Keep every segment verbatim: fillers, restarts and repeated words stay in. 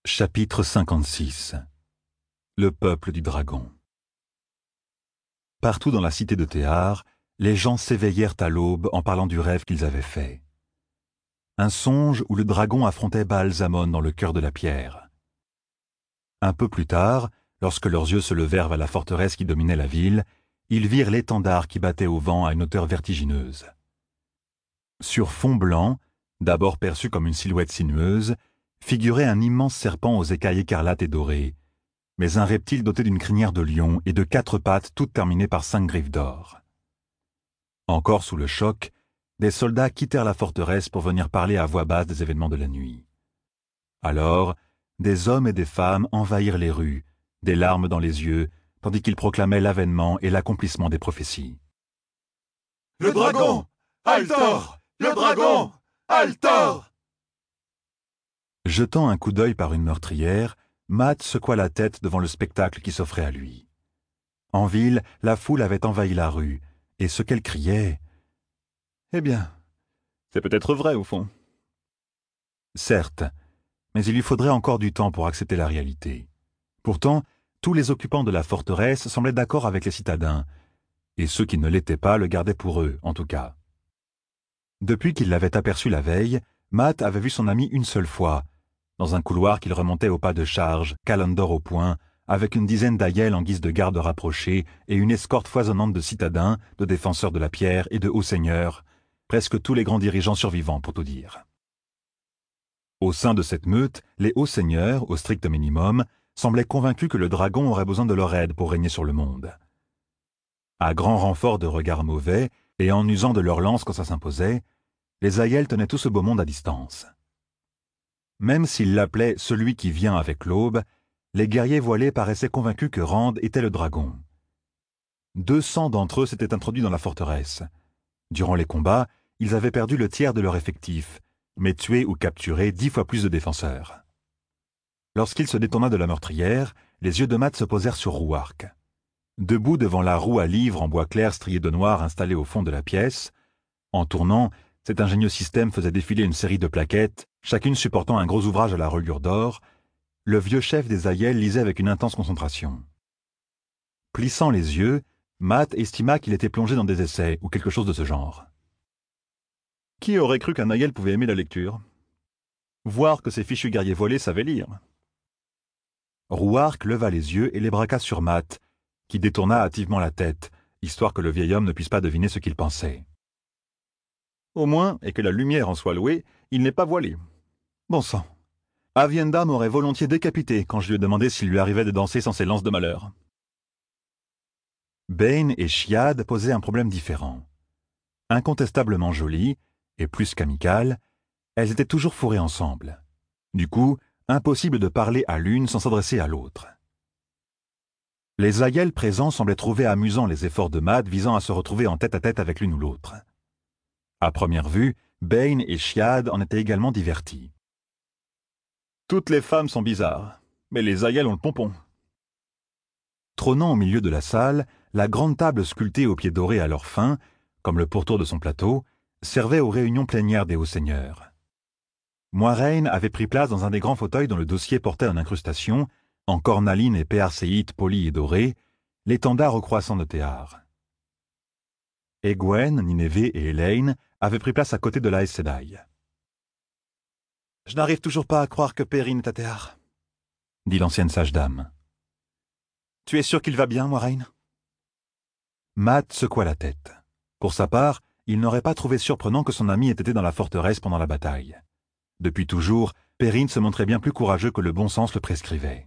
Chapitre cinquante-six. Le peuple du dragon. Partout dans la cité de Théar, les gens s'éveillèrent à l'aube en parlant du rêve qu'ils avaient fait. Un songe où le dragon affrontait Baal-Zamon dans le cœur de la pierre. Un peu plus tard, lorsque leurs yeux se levèrent vers la forteresse qui dominait la ville, ils virent l'étendard qui battait au vent à une hauteur vertigineuse. Sur fond blanc, d'abord perçu comme une silhouette sinueuse, figurait un immense serpent aux écailles écarlates et dorées, mais un reptile doté d'une crinière de lion et de quatre pattes toutes terminées par cinq griffes d'or. Encore sous le choc, des soldats quittèrent la forteresse pour venir parler à voix basse des événements de la nuit. Alors, des hommes et des femmes envahirent les rues, des larmes dans les yeux, tandis qu'ils proclamaient l'avènement et l'accomplissement des prophéties. « Le dragon! Altor! Le dragon! Altor !» Jetant un coup d'œil par une meurtrière, Matt secoua la tête devant le spectacle qui s'offrait à lui. En ville, la foule avait envahi la rue, et ce qu'elle criait... Eh bien, c'est peut-être vrai au fond. Certes, mais il lui faudrait encore du temps pour accepter la réalité. Pourtant, tous les occupants de la forteresse semblaient d'accord avec les citadins, et ceux qui ne l'étaient pas le gardaient pour eux, en tout cas. Depuis qu'il l'avait aperçu la veille, Matt avait vu son ami une seule fois, dans un couloir qu'il remontait au pas de charge, Callandor au poing, avec une dizaine d'aïels en guise de garde rapprochés et une escorte foisonnante de citadins, de défenseurs de la pierre et de hauts seigneurs, presque tous les grands dirigeants survivants pour tout dire. Au sein de cette meute, les hauts seigneurs, au strict minimum, semblaient convaincus que le dragon aurait besoin de leur aide pour régner sur le monde. À grand renfort de regards mauvais, et en usant de leurs lances quand ça s'imposait, les aïels tenaient tout ce beau monde à distance. Même s'ils l'appelaient « celui qui vient avec l'aube », les guerriers voilés paraissaient convaincus que Rand était le dragon. Deux cents d'entre eux s'étaient introduits dans la forteresse. Durant les combats, ils avaient perdu le tiers de leur effectif, mais tué ou capturé dix fois plus de défenseurs. Lorsqu'il se détourna de la meurtrière, les yeux de Matt se posèrent sur Rouark. Debout devant la roue à livres en bois clair strié de noir installée au fond de la pièce, en tournant, cet ingénieux système faisait défiler une série de plaquettes, chacune supportant un gros ouvrage à la reliure d'or. Le vieux chef des aïels lisait avec une intense concentration. Plissant les yeux, Matt estima qu'il était plongé dans des essais ou quelque chose de ce genre. Qui aurait cru qu'un aïel pouvait aimer la lecture? Voir que ces fichus guerriers voilés savaient lire. Rouark leva les yeux et les braqua sur Matt, qui détourna hâtivement la tête, histoire que le vieil homme ne puisse pas deviner ce qu'il pensait. Au moins, et que la lumière en soit louée, il n'est pas voilé. Bon sang. Avienda m'aurait volontiers décapité quand je lui ai demandé s'il lui arrivait de danser sans ses lances de malheur. Bane et Chiad posaient un problème différent. Incontestablement jolies, et plus qu'amicales, elles étaient toujours fourrées ensemble. Du coup, impossible de parler à l'une sans s'adresser à l'autre. Les aïels présents semblaient trouver amusants les efforts de Matt visant à se retrouver en tête-à-tête avec l'une ou l'autre. À première vue, Bane et Chiad en étaient également divertis. Toutes les femmes sont bizarres, mais les aïels ont le pompon. Trônant au milieu de la salle, la grande table sculptée aux pieds dorés à leur fin, comme le pourtour de son plateau, servait aux réunions plénières des hauts seigneurs. Moiraine avait pris place dans un des grands fauteuils dont le dossier portait en incrustation, en cornaline et péarséite polie et dorée, l'étendard au croissant de Théar. Egwene, Ninévé et Elaine avaient pris place à côté de la Aes Sedai. « Je n'arrive toujours pas à croire que Perrin est à Théar, » dit l'ancienne sage-dame. « Tu es sûr qu'il va bien, Moiraine ?» Matt secoua la tête. Pour sa part, il n'aurait pas trouvé surprenant que son ami ait été dans la forteresse pendant la bataille. Depuis toujours, Perrin se montrait bien plus courageux que le bon sens le prescrivait.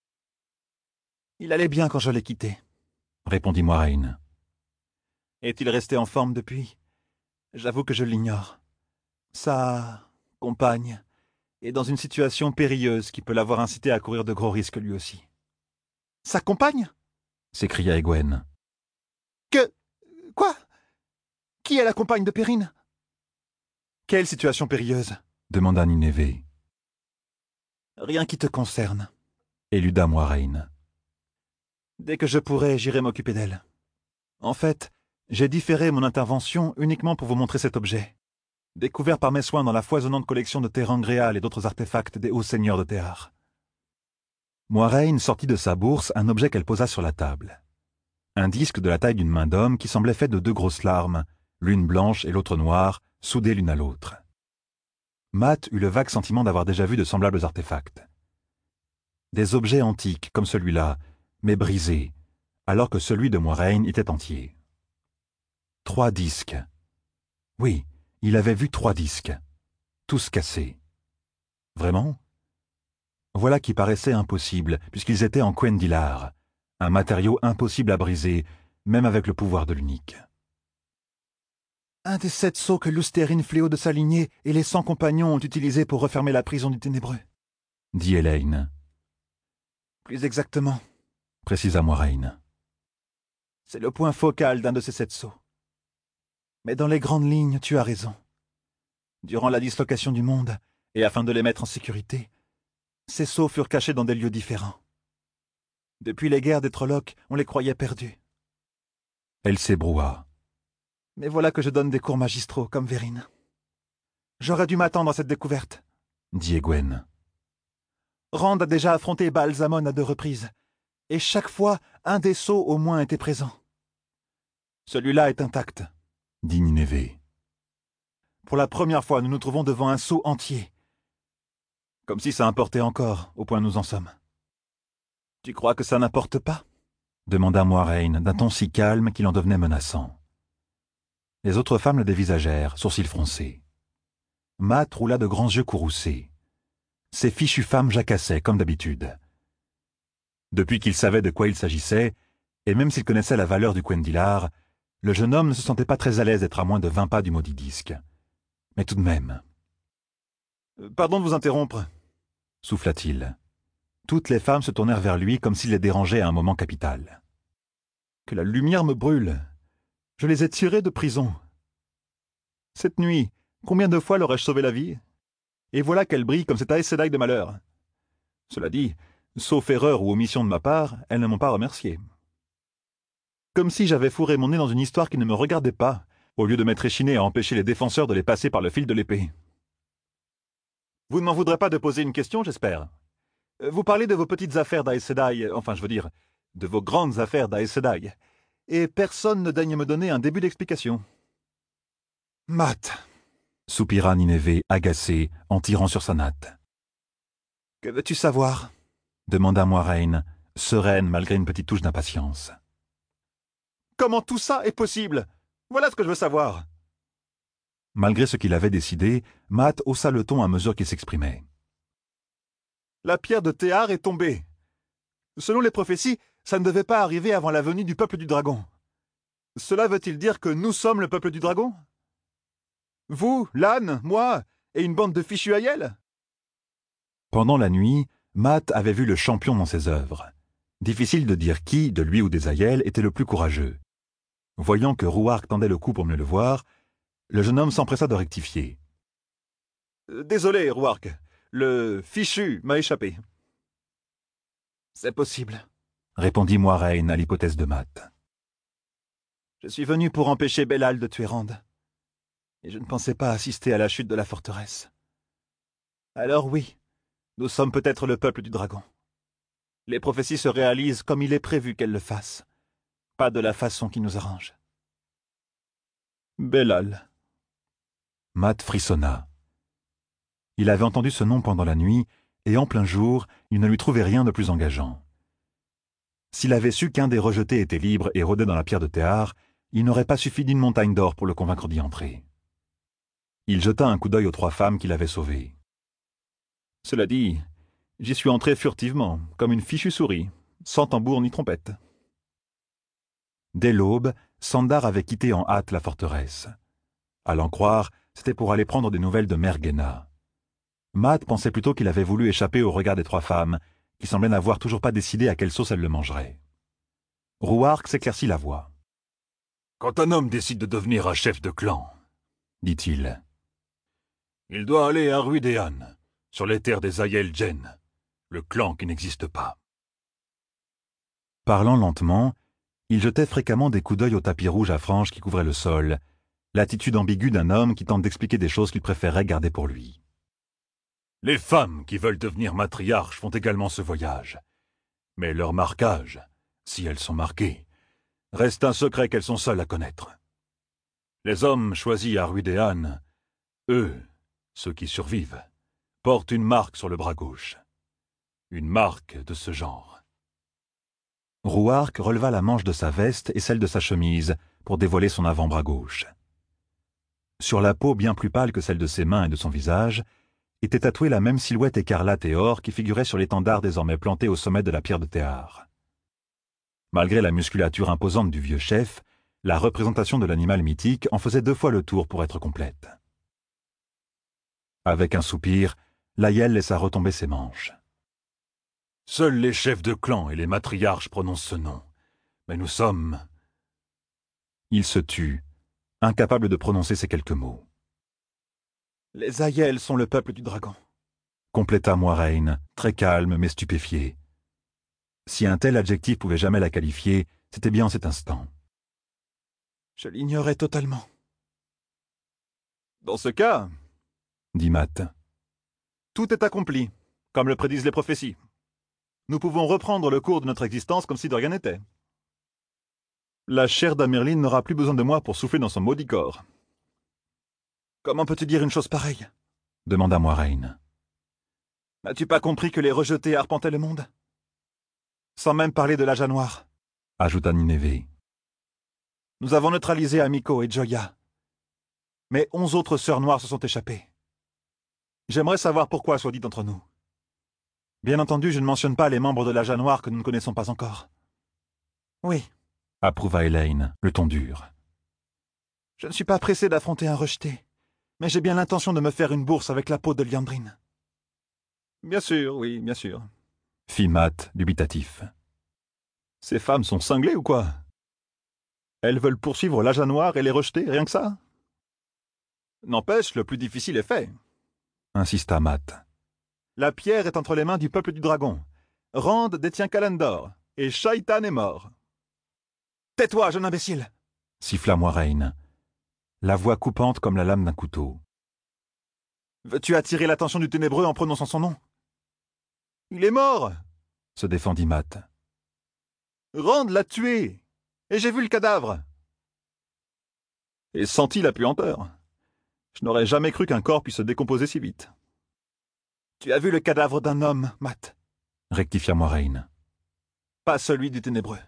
« Il allait bien quand je l'ai quitté, » répondit Moiraine. « Est-il resté en forme depuis? J'avoue que je l'ignore. Sa compagne est dans une situation périlleuse qui peut l'avoir incité à courir de gros risques lui aussi. »« Sa compagne ?» s'écria Egwene. « Que... quoi? Qui est la compagne de Perrin? »« Quelle situation périlleuse ?» demanda Ninévé. « Rien qui te concerne, » éluda Moiraine. « Dès que je pourrai, j'irai m'occuper d'elle. En fait, j'ai différé mon intervention uniquement pour vous montrer cet objet, découvert par mes soins dans la foisonnante collection de terres angréales et d'autres artefacts des hauts seigneurs de Théar. Moiraine sortit de sa bourse un objet qu'elle posa sur la table. Un disque de la taille d'une main d'homme qui semblait fait de deux grosses larmes, l'une blanche et l'autre noire, soudées l'une à l'autre. Matt eut le vague sentiment d'avoir déjà vu de semblables artefacts. Des objets antiques comme celui-là, mais brisés, alors que celui de Moiraine était entier. Trois disques. Oui, il avait vu trois disques, tous cassés. Vraiment? Voilà qui paraissait impossible, puisqu'ils étaient en Cuendillar, un matériau impossible à briser, même avec le pouvoir de l'unique. Un des sept sceaux que Lustérine Fléau de sa lignée et les cent compagnons ont utilisés pour refermer la prison du Ténébreux, dit Elaine. Plus exactement, précisa Moiraine. C'est le point focal d'un de ces sept sceaux. Mais dans les grandes lignes, tu as raison. Durant la dislocation du monde, et afin de les mettre en sécurité, ces sceaux furent cachés dans des lieux différents. Depuis les guerres des Trollocs, on les croyait perdus. Elle s'ébroua. Mais voilà que je donne des cours magistraux, comme Vérine. J'aurais dû m'attendre à cette découverte, dit Egwene. Rand a déjà affronté Baal-Zamon à deux reprises, et chaque fois, un des sceaux au moins était présent. Celui-là est intact, dit Ninévé. Pour la première fois, nous nous trouvons devant un sceau entier. Comme si ça importait encore, au point où nous en sommes. Tu crois que ça n'importe pas? Demanda Moiraine d'un ton si calme qu'il en devenait menaçant. Les autres femmes le dévisagèrent, sourcils froncés. Matt roula de grands yeux courroucés. Ces fichues femmes jacassaient, comme d'habitude. Depuis qu'il savait de quoi il s'agissait, et même s'il connaissait la valeur du Cuendillar, le jeune homme ne se sentait pas très à l'aise d'être à moins de vingt pas du maudit disque. Mais tout de même. « Pardon de vous interrompre, » souffla-t-il. Toutes les femmes se tournèrent vers lui comme s'il les dérangeait à un moment capital. « Que la lumière me brûle. Je les ai tirés de prison. Cette nuit, combien de fois leur ai-je sauvé la vie? Et voilà qu'elle brille comme cet Aes Sedai de malheur. Cela dit, sauf erreur ou omission de ma part, elles ne m'ont pas remercié. Comme si j'avais fourré mon nez dans une histoire qui ne me regardait pas, au lieu de m'être échiné à empêcher les défenseurs de les passer par le fil de l'épée. Vous ne m'en voudrez pas de poser une question, j'espère. Vous parlez de vos petites affaires d'Aes Sedai, enfin je veux dire, de vos grandes affaires d'Aes Sedai, et personne ne daigne me donner un début d'explication. Matt, soupira Ninévé, agacé, en tirant sur sa natte. Que veux-tu savoir? Demanda Moiraine, sereine malgré une petite touche d'impatience. Comment tout ça est possible? Voilà ce que je veux savoir. Malgré ce qu'il avait décidé, Matt haussa le ton à mesure qu'il s'exprimait. La pierre de Théar est tombée. Selon les prophéties, ça ne devait pas arriver avant la venue du peuple du dragon. Cela veut-il dire que nous sommes le peuple du dragon? Vous, l'âne, moi, et une bande de fichus aïels? Pendant la nuit, Matt avait vu le champion dans ses œuvres. Difficile de dire qui, de lui ou des aïels, était le plus courageux. Voyant que Rouark tendait le cou pour mieux le voir, le jeune homme s'empressa de rectifier. « Désolé, Rouark, le fichu m'a échappé. »« C'est possible, » répondit Moiraine à l'hypothèse de Matt. « Je suis venu pour empêcher Bellal de tuer Rand, et je ne pensais pas assister à la chute de la forteresse. Alors oui, nous sommes peut-être le peuple du dragon. Les prophéties se réalisent comme il est prévu qu'elles le fassent, pas de la façon qui nous arrange. » Bellal. Matt frissonna. Il avait entendu ce nom pendant la nuit, et en plein jour, il ne lui trouvait rien de plus engageant. S'il avait su qu'un des rejetés était libre et rôdait dans la pierre de Théar, il n'aurait pas suffi d'une montagne d'or pour le convaincre d'y entrer. Il jeta un coup d'œil aux trois femmes qu'il avait sauvées. Cela dit, j'y suis entré furtivement, comme une fichue souris, sans tambour ni trompette. Dès l'aube, Sandar avait quitté en hâte la forteresse. À l'en croire, c'était pour aller prendre des nouvelles de Mère Guéna. Matt pensait plutôt qu'il avait voulu échapper au regard des trois femmes, qui semblaient n'avoir toujours pas décidé à quelle sauce elles le mangeraient. Rouark s'éclaircit la voix. « Quand un homme décide de devenir un chef de clan, dit-il, il doit aller à Ruidéan, sur les terres des Aiel Jen, le clan qui n'existe pas. » Parlant lentement, il jetait fréquemment des coups d'œil au tapis rouge à franges qui couvrait le sol, l'attitude ambiguë d'un homme qui tente d'expliquer des choses qu'il préférerait garder pour lui. Les femmes qui veulent devenir matriarches font également ce voyage, Mais leur marquage, si elles sont marquées, reste un secret qu'elles sont seules à connaître. Les hommes choisis à Ruidéan, eux, ceux qui survivent, portent une marque sur le bras gauche. Une marque de ce genre. Rouark releva la manche de sa veste et celle de sa chemise pour dévoiler son avant-bras gauche. Sur la peau bien plus pâle que celle de ses mains et de son visage, était tatouée la même silhouette écarlate et or qui figurait sur l'étendard désormais planté au sommet de la pierre de Théar. Malgré la musculature imposante du vieux chef, la représentation de l'animal mythique en faisait deux fois le tour pour être complète. Avec un soupir, Laël laissa retomber ses manches. Seuls les chefs de clan et les matriarches prononcent ce nom. Mais nous sommes... Il se tut, incapable de prononcer ces quelques mots. Les Aiel sont le peuple du dragon, compléta Moiraine, très calme mais stupéfié. Si un tel adjectif pouvait jamais la qualifier, c'était bien en cet instant. Je l'ignorais totalement. Dans ce cas, dit Matt, tout est accompli, comme le prédisent les prophéties. Nous pouvons reprendre le cours de notre existence comme si de rien n'était. La chair d'Amerlin n'aura plus besoin de moi pour souffler dans son maudit corps. Comment peux-tu dire une chose pareille? Demanda Moiraine. N'as-tu pas compris que les rejetés arpentaient le monde? Sans même parler de l'âge noir, ajouta Nineveh. Nous avons neutralisé Amiko et Joya. Mais onze autres sœurs noires se sont échappées. J'aimerais savoir pourquoi, soit dit entre nous. Bien entendu, je ne mentionne pas les membres de l'âge noir que nous ne connaissons pas encore. Oui, approuva Elaine, le ton dur. Je ne suis pas pressé d'affronter un rejeté, mais j'ai bien l'intention de me faire une bourse avec la peau de Liandrine. Bien sûr, oui, bien sûr, fit Matt, dubitatif. Ces femmes sont cinglées ou quoi? Elles veulent poursuivre l'âge noir et les rejeter, rien que ça? N'empêche, le plus difficile est fait, insista Matt. La pierre est entre les mains du peuple du dragon. Rand détient Kalandor, et Shaitan est mort. Tais-toi, jeune imbécile, siffla Moiraine, la voix coupante comme la lame d'un couteau. Veux-tu attirer l'attention du ténébreux en prononçant son nom? Il est mort, se défendit Matt. Rand l'a tué, et j'ai vu le cadavre. Et senti la puanteur. Je n'aurais jamais cru qu'un corps puisse se décomposer si vite. Tu as vu le cadavre d'un homme, Matt, rectifia Moiraine. Pas celui du ténébreux.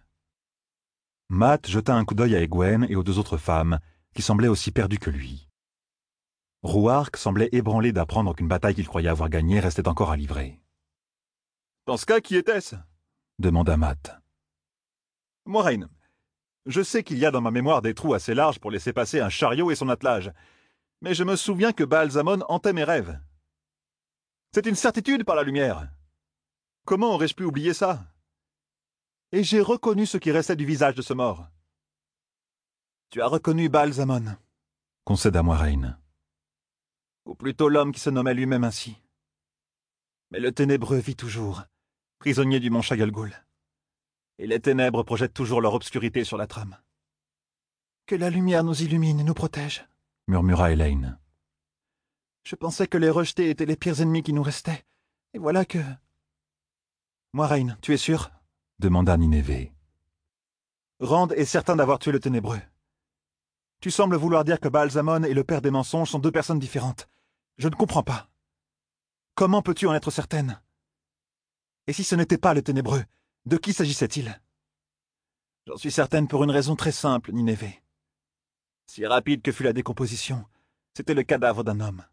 Matt jeta un coup d'œil à Egwene et aux deux autres femmes, qui semblaient aussi perdues que lui. Rouark semblait ébranlé d'apprendre qu'une bataille qu'il croyait avoir gagnée restait encore à livrer. « Dans ce cas, qui était-ce » demanda Matt. « Moiraine, je sais qu'il y a dans ma mémoire des trous assez larges pour laisser passer un chariot et son attelage, mais je me souviens que Ba'alzamon hantait mes rêves. C'est une certitude par la lumière. Comment aurais-je pu oublier ça? Et j'ai reconnu ce qui restait du visage de ce mort. Tu as reconnu Ba'alzamon, concéda Moiraine. Ou plutôt l'homme qui se nommait lui-même ainsi. Mais le ténébreux vit toujours, prisonnier du mont Chagalgul. Et les ténèbres projettent toujours leur obscurité sur la trame. Que la lumière nous illumine et nous protège, murmura Elaine. Je pensais que les rejetés étaient les pires ennemis qui nous restaient, et voilà que... Moiraine, tu es sûr? Demanda Nineveh. Rand est certain d'avoir tué le ténébreux. Tu sembles vouloir dire que Ba'alzamon et le père des mensonges sont deux personnes différentes. Je ne comprends pas. Comment peux-tu en être certaine? Et si ce n'était pas le ténébreux, de qui s'agissait-il? J'en suis certaine pour une raison très simple, Nineveh. Si rapide que fut la décomposition, c'était le cadavre d'un homme.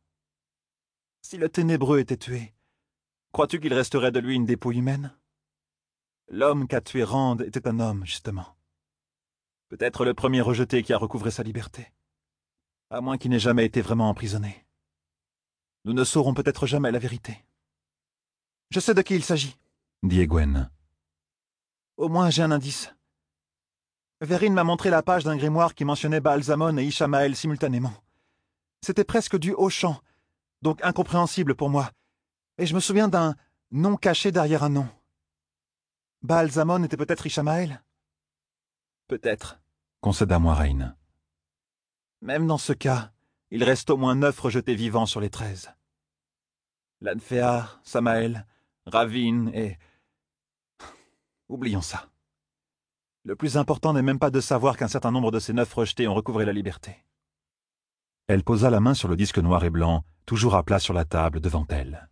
Si le ténébreux était tué, crois-tu qu'il resterait de lui une dépouille humaine? L'homme qu'a tué Rand était un homme, justement. Peut-être le premier rejeté qui a recouvré sa liberté. À moins qu'il n'ait jamais été vraiment emprisonné. Nous ne saurons peut-être jamais la vérité. Je sais de qui il s'agit, dit Egwene. Au moins j'ai un indice. Verine m'a montré la page d'un grimoire qui mentionnait Ba'alzamon et Ishamael simultanément. C'était presque du haut chant, donc incompréhensible pour moi, et je me souviens d'un nom caché derrière un nom. Ba'alzamon était peut-être Ishamael? Peut-être, concéda Moiraine. Même dans ce cas, il reste au moins neuf rejetés vivants sur les treize. Lanfear, Samael, Ravine et... Oublions ça. Le plus important n'est même pas de savoir qu'un certain nombre de ces neuf rejetés ont recouvré la liberté. » Elle posa la main sur le disque noir et blanc, toujours à plat sur la table devant elle.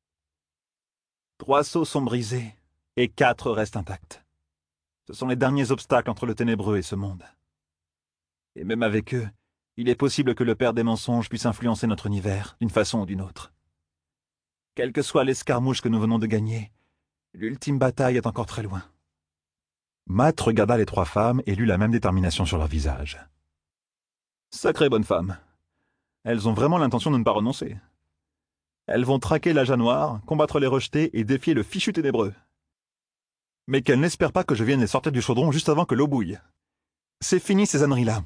Trois sceaux sont brisés, et quatre restent intacts. Ce sont les derniers obstacles entre le ténébreux et ce monde. Et même avec eux, il est possible que le père des mensonges puisse influencer notre univers, d'une façon ou d'une autre. Quelle que soit l'escarmouche que nous venons de gagner, l'ultime bataille est encore très loin. Matt regarda les trois femmes et lut la même détermination sur leur visage. Sacrées bonnes femmes. Elles ont vraiment l'intention de ne pas renoncer. Elles vont traquer l'Aja Noir, combattre les rejetés et défier le fichu ténébreux. Mais qu'elles n'espèrent pas que je vienne les sortir du chaudron juste avant que l'eau bouille. C'est fini ces âneries-là.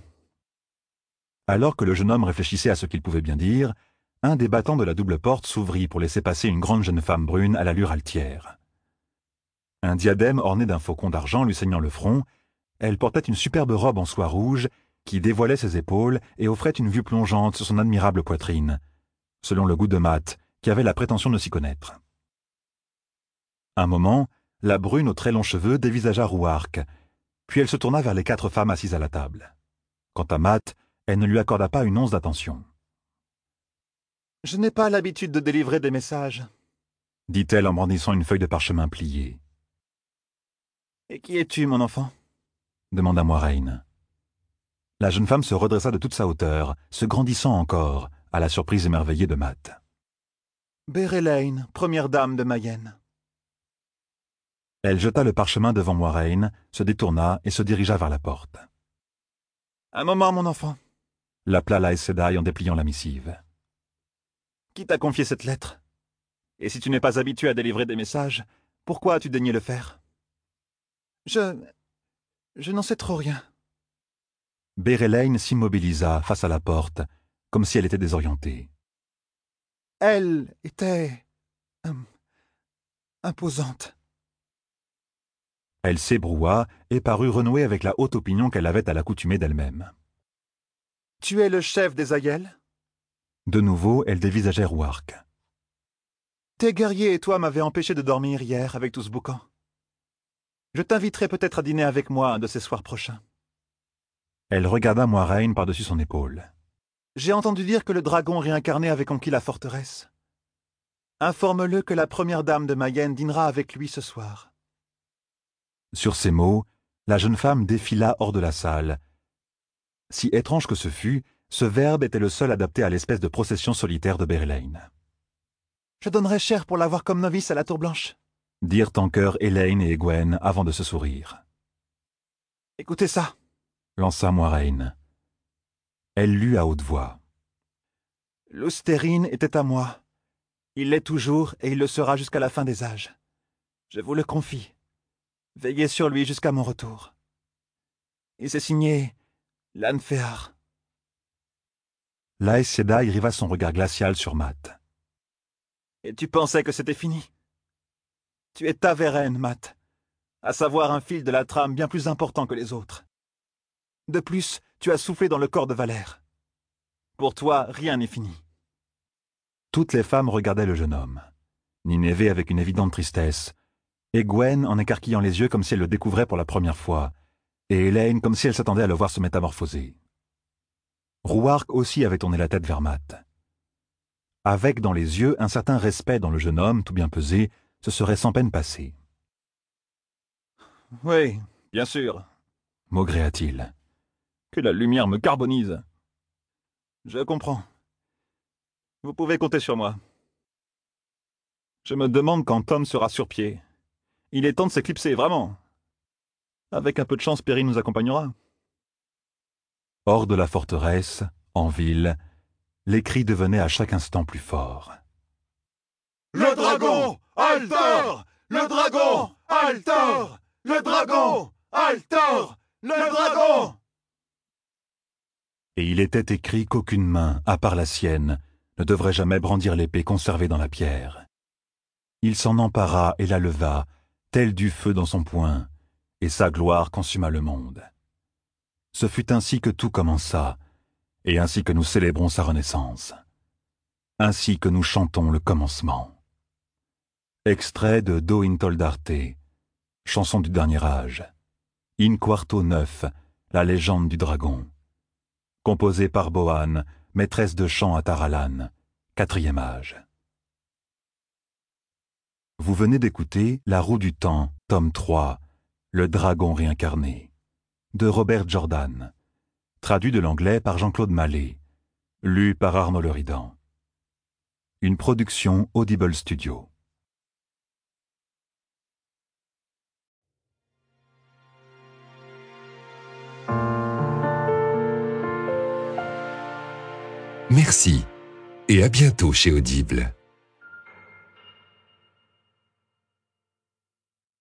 Alors que le jeune homme réfléchissait à ce qu'il pouvait bien dire, un des battants de la double porte s'ouvrit pour laisser passer une grande jeune femme brune à l'allure altière. Un diadème orné d'un faucon d'argent lui ceignant le front, elle portait une superbe robe en soie rouge qui dévoilait ses épaules et offrait une vue plongeante sur son admirable poitrine, selon le goût de Matt, qui avait la prétention de s'y connaître. Un moment, la brune aux très longs cheveux dévisagea Rouark, puis elle se tourna vers les quatre femmes assises à la table. Quant à Matt, elle ne lui accorda pas une once d'attention. « Je n'ai pas l'habitude de délivrer des messages, » dit-elle en brandissant une feuille de parchemin pliée. « Et qui es-tu, mon enfant » demanda Moiraine. La jeune femme se redressa de toute sa hauteur, se grandissant encore, à la surprise émerveillée de Matt. « Bérelaine, première dame de Mayenne. » Elle jeta le parchemin devant Moiraine, se détourna et se dirigea vers la porte. « Un moment, mon enfant » l'appela la Aes Sedai en dépliant la missive. « Qui t'a confié cette lettre? Et si tu n'es pas habitué à délivrer des messages, pourquoi as-tu daigné le faire ?»« Je... je n'en sais trop rien. » Bérelaine s'immobilisa face à la porte, comme si elle était désorientée. Elle était... Hum, imposante. Elle s'ébroua et parut renouer avec la haute opinion qu'elle avait à l'accoutumée d'elle-même. « Tu es le chef des Aiel ?» De nouveau, elle dévisageait Rouark. « Tes guerriers et toi m'avez empêché de dormir hier avec tout ce boucan. Je t'inviterai peut-être à dîner avec moi un de ces soirs prochains. » Elle regarda Moiraine par-dessus son épaule. « J'ai entendu dire que le dragon réincarné avait conquis la forteresse. Informe-le que la première dame de Mayenne dînera avec lui ce soir. » Sur ces mots, la jeune femme défila hors de la salle. Si étrange que ce fût, ce verbe était le seul adapté à l'espèce de procession solitaire de Bérelaine. « Je donnerais cher pour l'avoir comme novice à la Tour Blanche, » dirent en chœur Elaine et Egwene avant de se sourire. « Écoutez ça » lança Moiraine. Elle lut à haute voix. « L'Oustérine était à moi. Il l'est toujours et il le sera jusqu'à la fin des âges. Je vous le confie. Veillez sur lui jusqu'à mon retour. Et c'est signé Lanfear. » La Aes Sedai riva son regard glacial sur Matt. « Et tu pensais que c'était fini? Tu es Taveren, Matt, à savoir un fil de la trame bien plus important que les autres. De plus, tu as soufflé dans le corps de Valère. Pour toi, rien n'est fini. » Toutes les femmes regardaient le jeune homme. Nineveh avec une évidente tristesse, Egwene en écarquillant les yeux comme si elle le découvrait pour la première fois, et Elaine comme si elle s'attendait à le voir se métamorphoser. Rouark aussi avait tourné la tête vers Matt. Avec dans les yeux un certain respect dont le jeune homme, tout bien pesé, se serait sans peine passé. « Oui, bien sûr, » maugréa-t-il. « Que la lumière me carbonise. Je comprends. Vous pouvez compter sur moi. Je me demande quand Tom sera sur pied. Il est temps de s'éclipser, vraiment. Avec un peu de chance, Perry nous accompagnera. » Hors de la forteresse, en ville, les cris devenaient à chaque instant plus forts. « Le dragon! Altor! Le dragon! Altor! Le dragon! Altor! Le dragon !» Et il était écrit qu'aucune main, à part la sienne, ne devrait jamais brandir l'épée conservée dans la pierre. Il s'en empara et la leva, tel du feu dans son poing, et sa gloire consuma le monde. Ce fut ainsi que tout commença, et ainsi que nous célébrons sa renaissance. Ainsi que nous chantons le commencement. Extrait de Do in Toldarte, chanson du dernier âge. In quarto neuf, la légende du dragon. Composé par Boann, maîtresse de chant à Taralan, quatrième âge. Vous venez d'écouter La roue du temps, tome trois, Le dragon réincarné, de Robert Jordan, traduit de l'anglais par Jean-Claude Mallet, lu par Arnaud Leridan. Une production Audible Studio. Merci et à bientôt chez Audible.